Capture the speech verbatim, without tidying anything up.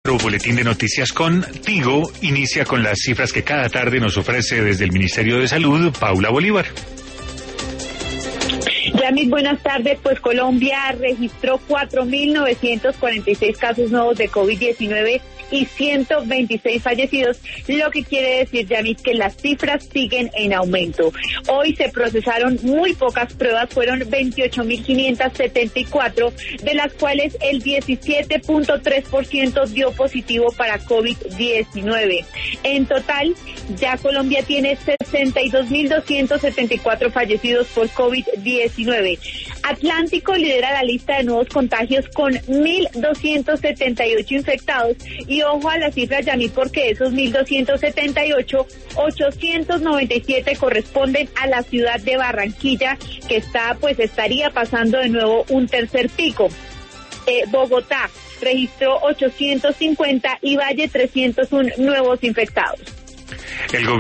Boletín de noticias con Tigo inicia con las cifras que cada tarde nos ofrece desde el Ministerio de Salud, Paula Bolívar. Yamit, buenas tardes. Pues Colombia registró cuatro mil novecientos cuarenta y seis casos nuevos de COVID diecinueve y ciento veintiséis fallecidos, lo que quiere decir, Yamit, que las cifras siguen en aumento. Hoy se procesaron muy pocas pruebas, fueron veintiocho mil quinientas setenta y cuatro, de las cuales el diecisiete punto tres por ciento dio positivo para COVID diecinueve. En total, ya Colombia tiene sesenta y dos mil doscientos setenta y cuatro fallecidos por COVID diecinueve. Atlántico lidera la lista de nuevos contagios con mil doscientos setenta y ocho infectados. Y ojo a la cifra, Yamit, porque esos mil doscientos setenta y ocho, ochocientos noventa y siete corresponden a la ciudad de Barranquilla, que está, pues estaría pasando de nuevo un tercer pico. Eh, Bogotá registró ochocientos cincuenta y Valle trescientos uno nuevos infectados. El